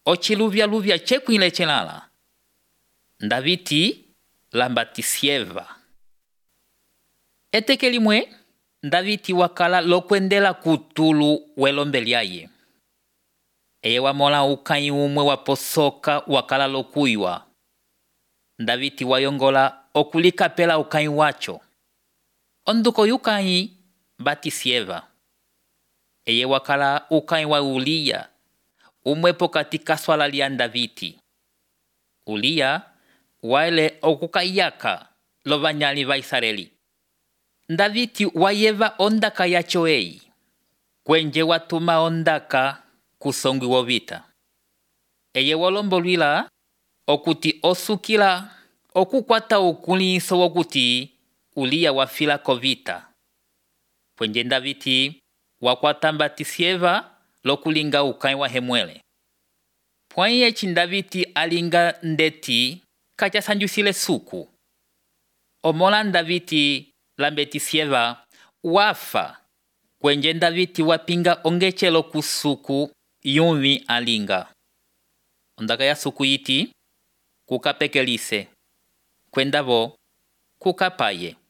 ochiluvya chekwile chelala. Ndaviti lambatisieva. Eteke limwe, Ndaviti wakala lokwendela kutulu welombe lyaye. Eye wamola ukai umwe waposoka wakala lokuywa. Ndaviti wayongola okulikapela ukai wacho. Onduko yukai Batisieva. Eye wakala ukai wa Ulia, umwepo katika swala lya Ndaviti. Ulia waele okukayaka lo banyali ba Israeli. Ndaviti wayeva ondaka yacho ei. Kwenje watuma ondaka kusongwi wovita. Eye walombolwila okuti osukila okukwata ukuliso wokuti Ulia wafila kovita. Kwenje Ndaviti wakwata Batisieva lokulinga ukai wa hemwele. Pwanye Ndaviti alinga ndeti kacha sanjusile suku. Omola Ndaviti Batisieva wafa. Kwenje Ndaviti wapinga ongechelo kusuku yumi alinga. Ondaka ya suku yiti kukapekelise. Kwendavo kukapaye.